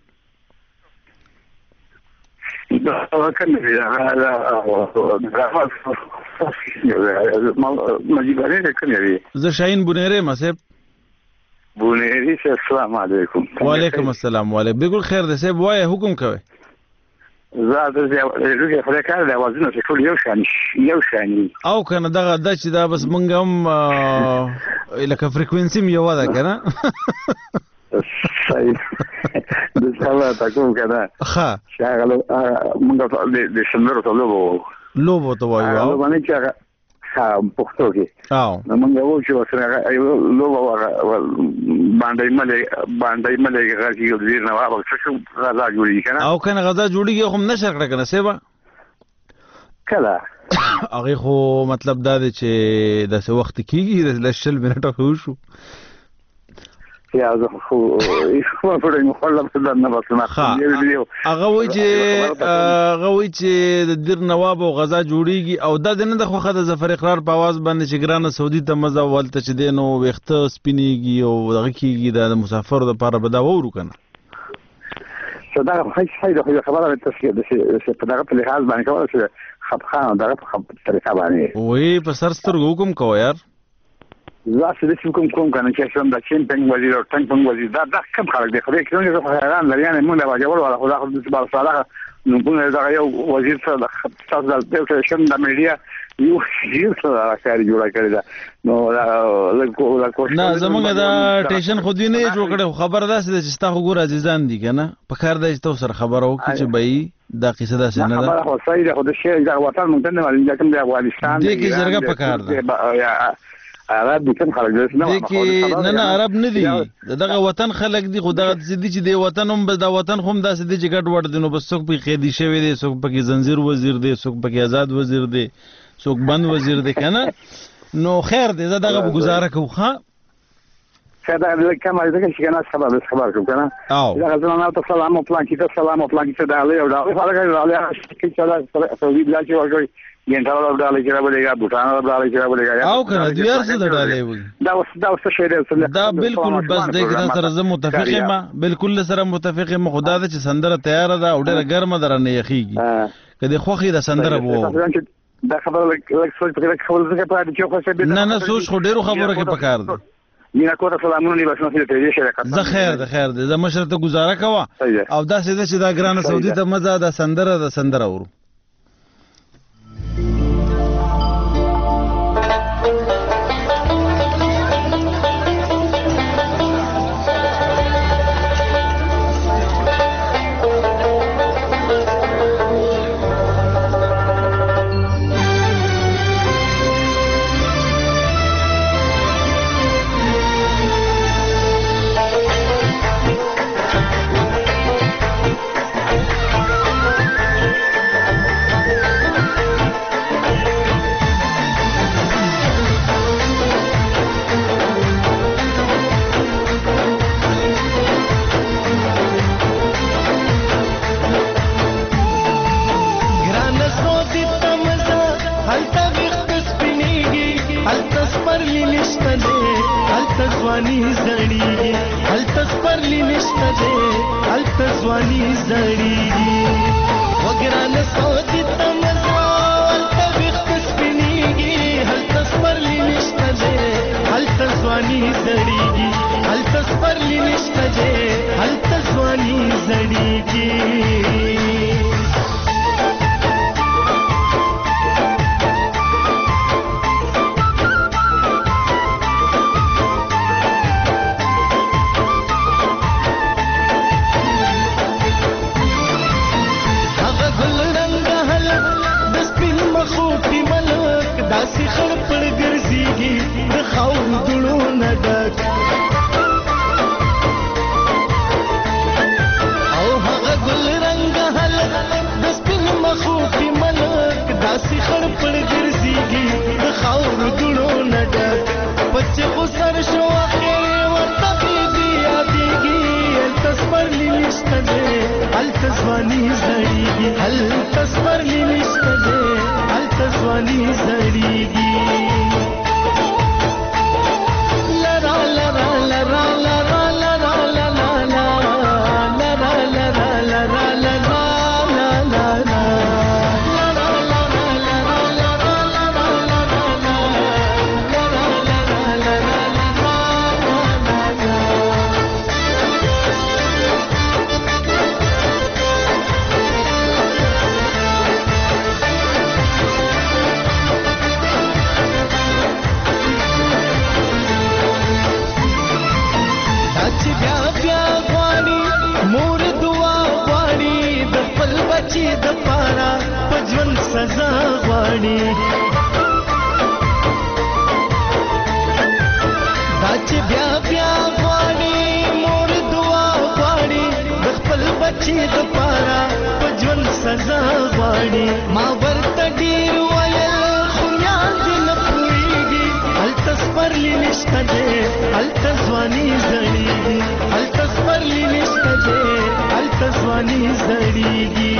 دا کنه مجبورې کنه زه شاهین بونیری مسیب بونیری السلام علیکم وعلیکم السلام بالکل خیر ده سیب وای حکم کوي زه د دې خو کار د وازونه چې ټول یو شان او کنه دغه د چې دا بس مونږ هم لکه فریکوئنسي یو ده کنه صحیح د څه تاسو کنه ها شغله مونږ د شندرو ته لوبو ته وایو باندې چې پښتو کې موږ یو چې سره لوبه باندې ملي غږی د دې نه واه څه غزا جوړی کنه او کنه غزا جوړیږي خو نشر کړه کنه سیبا کله هغه خو مطلب دا دی چې د څه وخت کېږي د 10 منټه خو شو یا زه خو په دې مخالف ده نه بسنه هغه وی چې د دیر نواب او غزا جوړیږي او دا نه د خوخه د ظفر اقرار په आवाज باندې چې ګرانه سعودي ته مزه ولته چې دینو وخت سپینیږي او دغه کیږي د مسافر د لپاره به دا وورو کنه صدا خو خبره ته چې په دغه په لحاظ باندې کوله چې خپخان دغه په طریقه باندې وی په سر سترګو کوم کو یار زاسه د کوم کنه چې څنګه د چمپنګ وزیر او ټنګ وزیر دا کم خلک دی خو دې کې څنګه حیران لري یعنی موږ لا واجبول ولا خدا خو د بار صالح نو کومه دا یو وزیر سره د تاسو د شم د میډیا یو سره راځي جوړه کړی دا نو لا نه زمونږ دا ټیشن خو دې نه جوړ کړي خبر ده چې تاسو ګور عزیزان دي کنه په کار دی چې تاسو سره خبرو کې چې بای دا قصه ده نه ده خبره خو صحیح ده خو د شی د وطن مونږ نه ولې کوم د افغانستان دې کې جرګه په کار ده عرب دي کوم خلک دي نه عرب نه دي دغه وطن خلک دي خو دغه دي چې د وطن هم د وطن هم داسې دي چې ګډ وډ دي نو بس څوک په قیدی شوی دي څوک په زنجیر وزیر دي څوک په آزاد وزیر دي څوک بند وزیر دي کنه نو خیر دې دغه گزاره کوخه دا کوم ځای چې کنه خبر کوم کنه دا زمانه ته سلام او پلان کې دا له یو دا خلک راځي چې دا سعودي بلاد چې ورګي ینټاله ډالې چې راولېګا بوتان ډالې چې راولېګا او کنه دیار څه ډالې وي دا څه شی دی دا بالکل بس دغه سره زه متفق یم بالکل سره متفق یم خدا دې چې سندره تیار ده او ډېر ګرمه درنه یخیږي کله خوخي د سندره وو دا خبره لکه سوچ په کې خبره ځکه په دې چې خو څه نه سوچ خو ډېر خبره کې پکار ده مینا کوته سلامونه نه بس نو ته دې شرکت زه خیر ده زه مشر ته گزاره کوه او دا څه چې دا ګرانه سعودي ته مزه د سندره ورو سزا غواړي دا چې بیا بیا غواړي مور دعا غواړي د خپل بچي د پاره په ژوند سزا غواړي ما ورته ډېر ویل خو یاد دې نه پوهېږي هلته سپرلي نشته دی هلته ځواني زړېږي هلته سپرلي نشته دی هلته ځواني زړېږي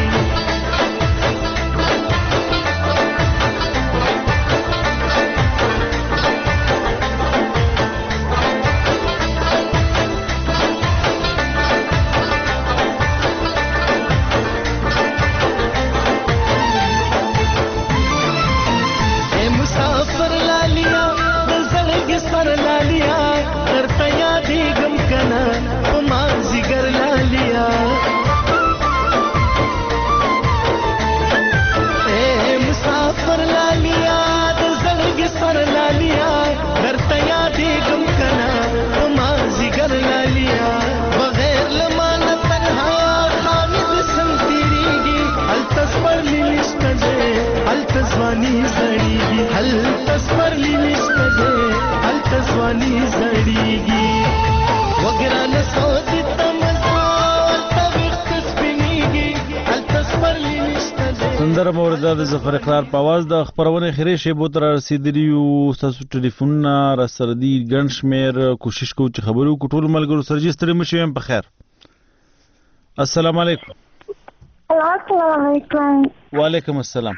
سندره مورد د ظفر اقرار په आवाज د خبرونه خیره شیبو تر رسیدلی او تاسو ټلیفونونه را سره دی ګڼ شمیر کوشش کوو چې خبرو کو ټول ملګرو سره جستري مشوم په خیر السلام علیکم السلام علیکم وعلیکم السلام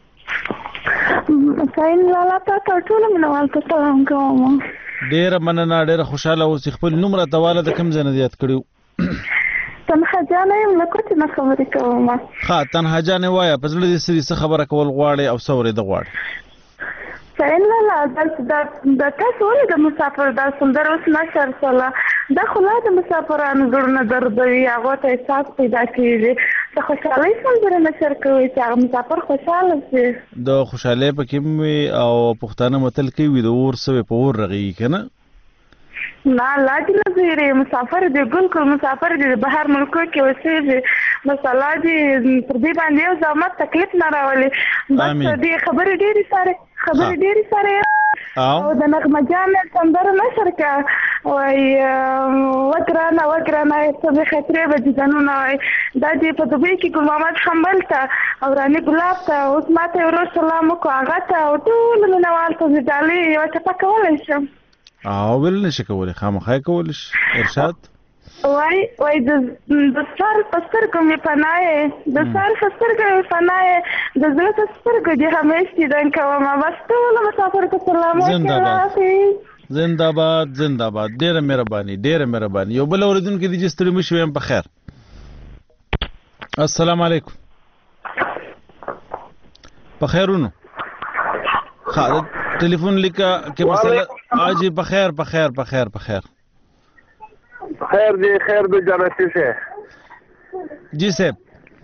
ساين لالا تاسو ټول منوال ته سلام کوم ډیر مننه ډیر خوشاله اوسې خپل نوم را تواله د کوم ځای نه یاد کړیو تنها جانې لکه چې نه خبرې کوم ها تنها جانې وایا په زړه دې سړي څه خبره کول غواړي او څورې د غواړي ساين لالا د تاسو ولې د مسافر د سندر اوس نشر سره د خلا د مسافرانو زړه دردوي هغه ته احساس پیدا کیږي د خوشحالۍ سندره نشر کوي چې هغه مسافر خوشاله شي د خوشحالۍ پکې او پښتانه متل کوي د اور سوي په اور رغي کنه نه لاجی نظیره مسافر دی ګل کول مسافر دی بهر ملکو کې اوسېږي مثلا دی پر دې باندې یو زحمت تکلیف نه راولي بس دې خبرې ډېری سره او د نغمه جان سندره نشر کا وای وکرانه څه به خطرې به ځانونه دا دې په دوبۍ کې ګل محمد حنبل ته او رانی ګلاب ته اوس ماته ورو سلام کو هغه ته او ټول منوال ته ځالې یو څه پکولای شم او ول نشي کولای خامخای کولای ارشاد وای د سر پستر کوم پناه د سر پستر کوم پناه د زړه پستر کو دي همیشه دن کوم بس ټول مسافر ته سلام زنده‌باد ډیره مهرباني یو بل اوریدونکو دي چې ستړي مشوم په خیر السلام علیکم په خیرونو ټلیفون لیکه کې مسله اجي په خیر خیر دی جنتی سے جی صاحب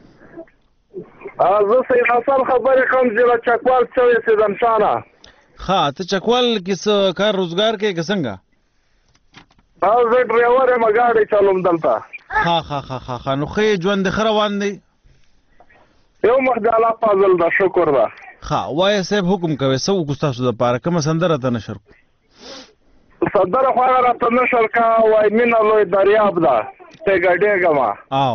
زه سید حسن خبرې کوم چې چکوال څوې سیدم شانه ته چکوال کې څه کار روزګار کې څنګه زه ډرایور یم ګاډي چلوم دلته نو خې ژوند خ روان دی یو مخ د الله فضل دا شکر ده وای صاحب حکم کوي سو کو تاسو د پاره کوم سندره ته نشر صدر خو راته نشر کا وای مینا لوی دریاب ده ته ګډېګه ما او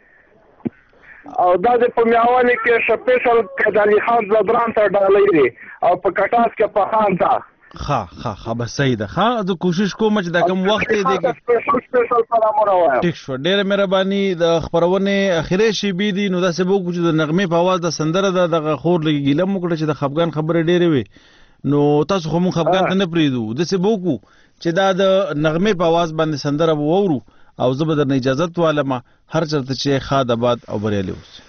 دا د پمیاوالي کې سپیشل کدالي خان زدران ته ډالې دي او په کټاس کې په خان ته بس صحیح ده د کوشش کوم چې دا کوم وخت دی سپیشل سلام راوړم ټیک شو ډېر مهرباني د خبرونه اخیری شی بي دي نو دا څه بو چې د نغمه په आवाज د سندره د خور لګي ګلم وکړه چې د خفغان خبره ډېرې وي نو تاسو خو مون خفغان ته نه پریدو د څه بو چې دا د نغمه په आवाज باندې سندره وورو او زه به د اجازه والما هر چرته چې خاد آباد او بریالي اوس